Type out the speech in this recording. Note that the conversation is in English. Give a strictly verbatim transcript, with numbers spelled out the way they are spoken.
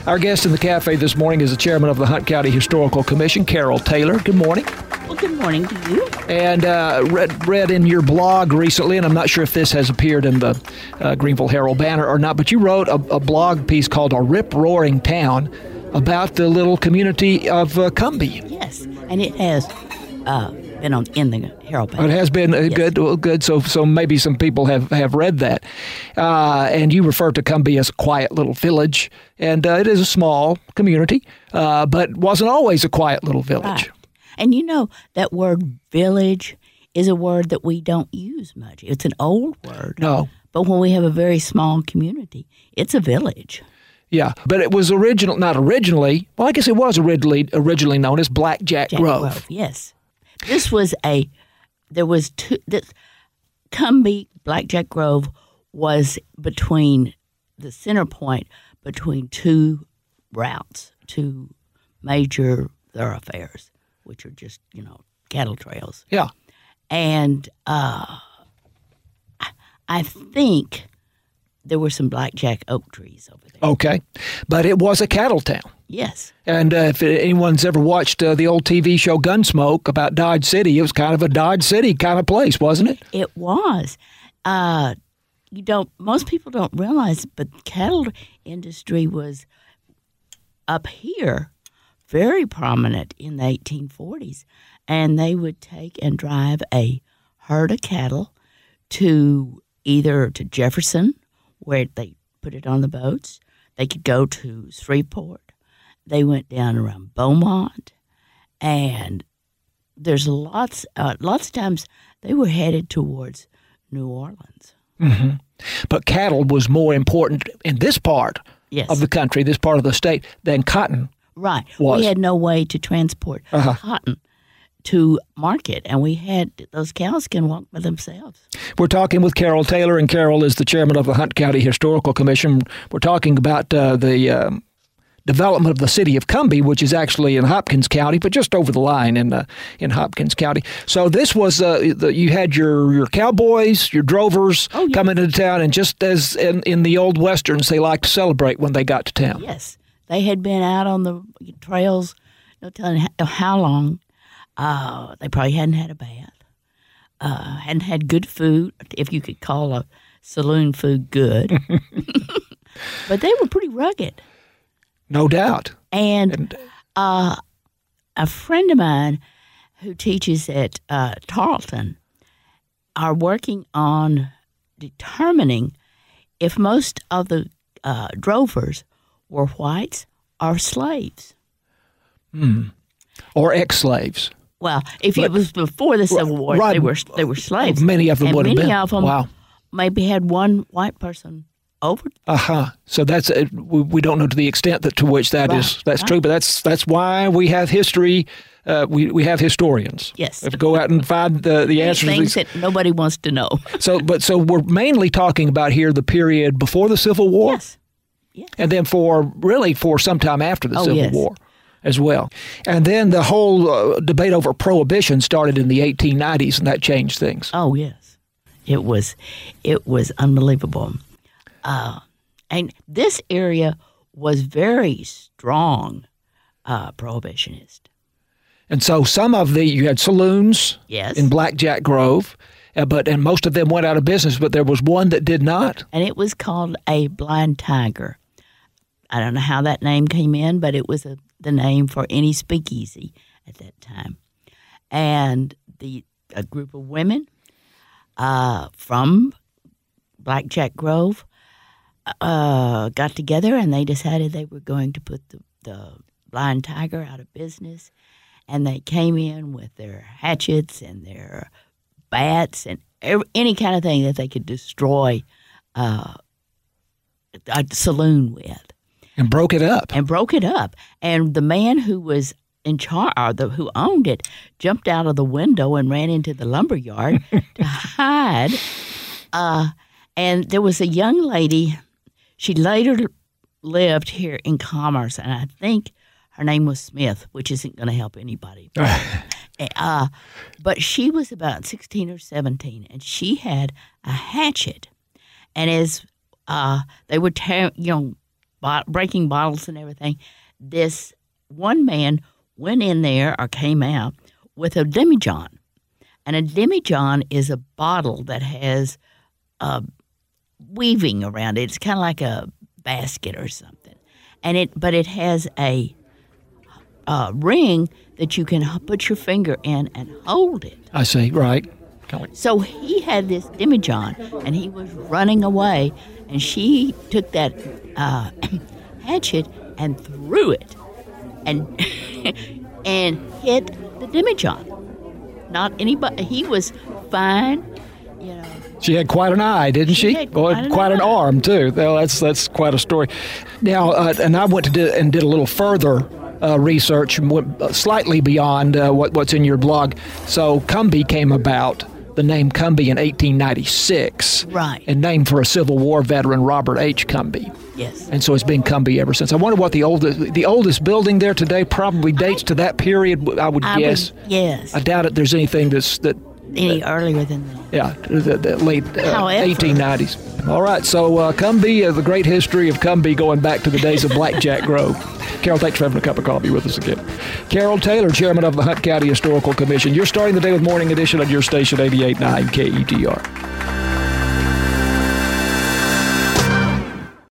Our guest in the cafe this morning is the chairman of the Hunt County Historical Commission, Carol Taylor. Good morning. Well, good morning to you. And uh, read, read in your blog recently, and I'm not sure if this has appeared in the uh, Greenville Herald Banner or not, but you wrote a, a blog piece called A Rip-Roaring Town about the little community of uh, Cumbie. Yes, and it has uh, been on in the Herald Banner. It has been uh, yes. good, well, good. So, so maybe some people have, have read that. Uh, and you refer to Cumbie as a quiet little village, and uh, it is a small community, uh, but wasn't always a quiet little village. Right. And you know, that word village is a word that we don't use much. It's an old word. No. But when we have a very small community, it's a village. Yeah, but it was original, not originally, well, I guess it was originally originally known as Blackjack Jack Grove. Grove. Yes. This was a, there was two, this, Cumbie, Blackjack Grove was between, the center point between two routes, two major thoroughfares, which are just, you know, cattle trails. Yeah. And uh, I think there were some blackjack oak trees over there. Okay. But it was a cattle town. Yes. And uh, if anyone's ever watched uh, the old T V show Gunsmoke about Dodge City, it was kind of a Dodge City kind of place, wasn't it? It was. Uh, you don't, most people don't realize, but the cattle industry was up here very prominent in the eighteen forties. And they would take and drive a herd of cattle to either to Jefferson, where they put it on the boats. They could go to Shreveport. They went down around Beaumont. And there's lots, uh, lots of times they were headed towards New Orleans. Mm-hmm. But cattle was more important in this part yes. of the country, this part of the state, than cotton. Right. Was. We had no way to transport uh-huh. cotton to market, and we had those cows can walk by themselves. We're talking with Carol Taylor, and Carol is the chairman of the Hunt County Historical Commission. We're talking about uh, the um, development of the city of Cumbie, which is actually in Hopkins County, but just over the line in uh, in Hopkins County. So this was uh, the, you had your, your cowboys, your drovers oh, yeah. coming into town, and just as in, in the old westerns, they liked to celebrate when they got to town. Yes, they had been out on the trails, no telling how long. Uh, they probably hadn't had a bath, uh, hadn't had good food, if you could call a saloon food good. But they were pretty rugged. No doubt. And, and uh, a friend of mine who teaches at uh, Tarleton are working on determining if most of the uh, drovers were whites or slaves. Hmm. Or ex-slaves. Well, if it was before the Civil War, right. they were they were slaves. Many of them and would have many been. of them wow. maybe had one white person over. Uh huh. So that's uh, we, we don't know to the extent that to which that right. is that's right. true, but that's that's why we have history. Uh, we we have historians. Yes. We have to go out and find the the answers. Things that nobody wants to know. so, but so we're mainly talking about here the period before the Civil War. Yes. Yes. And then for really for some time after the oh, Civil yes. War as well. And then the whole uh, debate over Prohibition started in the eighteen nineties, and that changed things. Oh, yes. It was it was unbelievable. Uh, and this area was very strong uh, prohibitionist. And so some of the, you had saloons yes. in Blackjack Grove, uh, but and most of them went out of business, but there was one that did not. And it was called a Blind Tiger. I don't know how that name came in, but it was a, the name for any speakeasy at that time. And the a group of women uh, from Blackjack Grove uh, got together, and they decided they were going to put the, the Blind Tiger out of business. And they came in with their hatchets and their bats and every, any kind of thing that they could destroy uh, a saloon with. And broke it up. And broke it up. And the man who was in charge, or the, who owned it, jumped out of the window and ran into the lumber yard to hide. Uh, and there was a young lady. She later lived here in Commerce, and I think her name was Smith, which isn't going to help anybody. uh, but she was about sixteen or seventeen, and she had a hatchet. And as uh, they were tear, you know, bot- breaking bottles and everything. This one man went in there or came out with a demijohn. And a demijohn is a bottle that has uh, weaving around it. It's kind of like a basket or something. And it, but it has a uh, ring that you can put your finger in and hold it. I see, right. So he had this demijohn, and he was running away, and she took that uh, hatchet and threw it, and and hit the demijohn. Not anybody. He was fine, you know. She had quite an eye, didn't she? She had quite an quite an eye. arm too. Well, that's that's quite a story. Now, uh, and I went to do, and did a little further uh, research, and went slightly beyond uh, what what's in your blog. So Cumbie came about. The name Cumbie in eighteen ninety-six, Right. and named for a Civil War veteran, Robert H. Cumbie. Yes. And so it's been Cumbie ever since. I wonder what the oldest the oldest building there today probably dates to that period. I would I guess. would, yes. I doubt it. There's anything that's that. Any earlier than that. Yeah, the, the late uh, However- eighteen nineties. All right, so uh, Cumbie, uh, the great history of Cumbie going back to the days of Blackjack Grove. Carol, thanks for having a cup of coffee with us again. Carol Taylor, chairman of the Hunt County Historical Commission. You're starting the day with Morning Edition on your station, eighty-eight point nine K E T R.